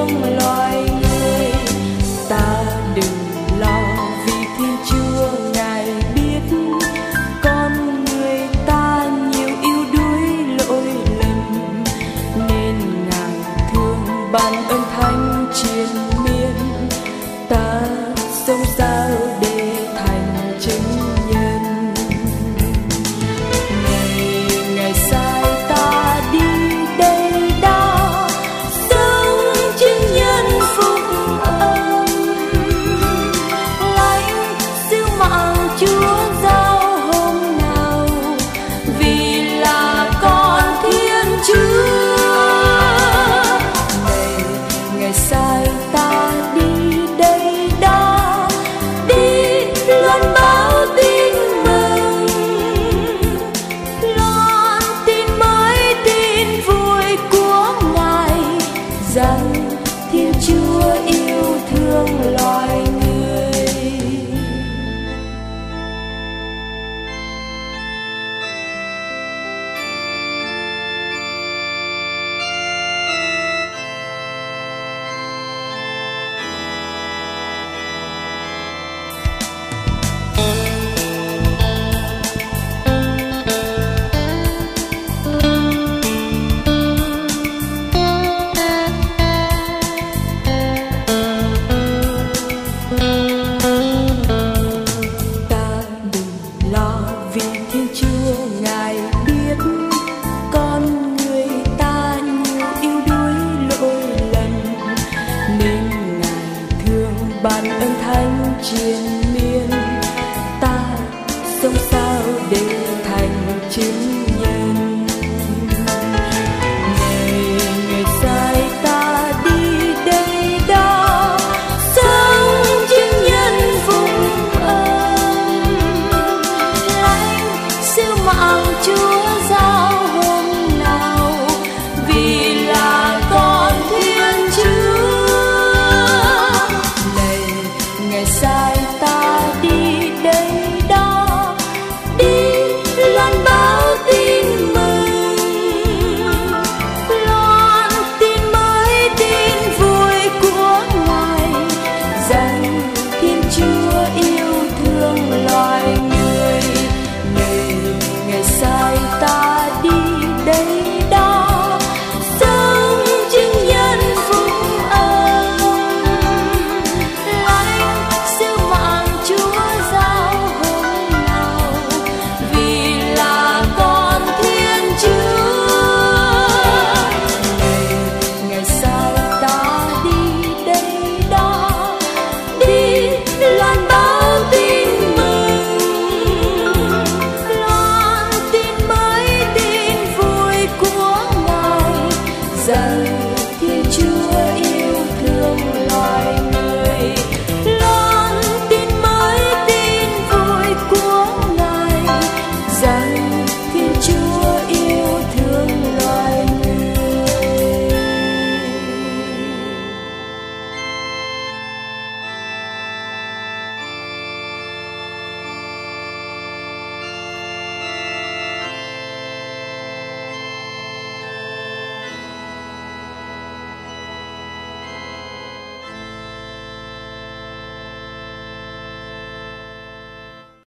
thương loài người. Ta đừng lo vì Thiên Chúa Ngài biết con người ta nhiều yếu đuối lỗi lầm, nên Ngài thương ban ơn thánh triền miên. Ta sống sao để thành chứng nhân. Ngày sai ta đi đây đó, sống chứng nhân phúc âm, lãnh sứ mạng Chúa giao hôm nào, vì là con Thiên Chúa. Ngày sai ta đi đây đó, đi loan báo tin mừng, loan tin mới tin vui của Ngài, rằng Thiên Chúa yêu thương loài người. Ta đừng lo vì Thiên Chúa Ngài biết con người ta nhiều yếu đuối lỗi lầm, nên Ngài thương ban ơn thánh triền miên. Ta sống sao để thành chứng nhân. Ngày sai ta đi đây đó, sống chứng nhân phúc âm, lãnh sứ mạng Chúa giao hôm nào, vì là con Thiên Chúa. Ngày sai ta đi đây đó, đi loan báo tin mừng, loan tin mới tin vui của Ngài, rằng Thiên Chúa yêu thương loài người. Ngày sai ta đi đây đó, sống chứng nhân phúc âm, lãnh sứ mạng Chúa giao hôm nào, vì là con Thiên Chúa. Ngày sai ta đi đây đó, đi loan báo tin mừng, loan tin mới tin vui của Ngài, rằng Thiên Chúa